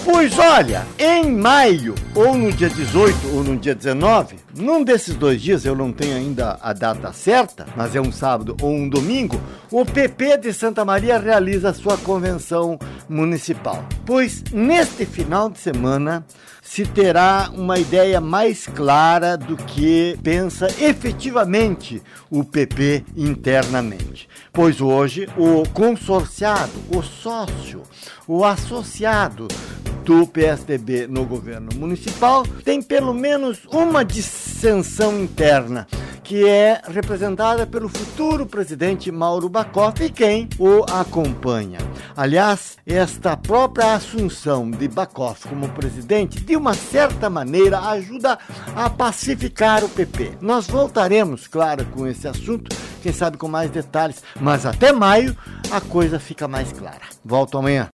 Pois olha, em maio, ou no dia 18 ou no dia 19, num desses 2 dias, eu não tenho ainda a data certa, mas é um sábado ou um domingo, o PP de Santa Maria realiza a sua convenção municipal. Pois neste final de semana se terá uma ideia mais clara do que pensa efetivamente o PP internamente. Pois hoje o consorciado, o sócio, o associado do PSDB no governo municipal tem pelo menos uma dissensão interna, que é representada pelo futuro presidente Mauro Bacoff e quem o acompanha. Aliás, esta própria assunção de Bacoff como presidente, de uma certa maneira, ajuda a pacificar o PP. Nós voltaremos, claro, com esse assunto, quem sabe com mais detalhes, mas até maio a coisa fica mais clara. Volto amanhã.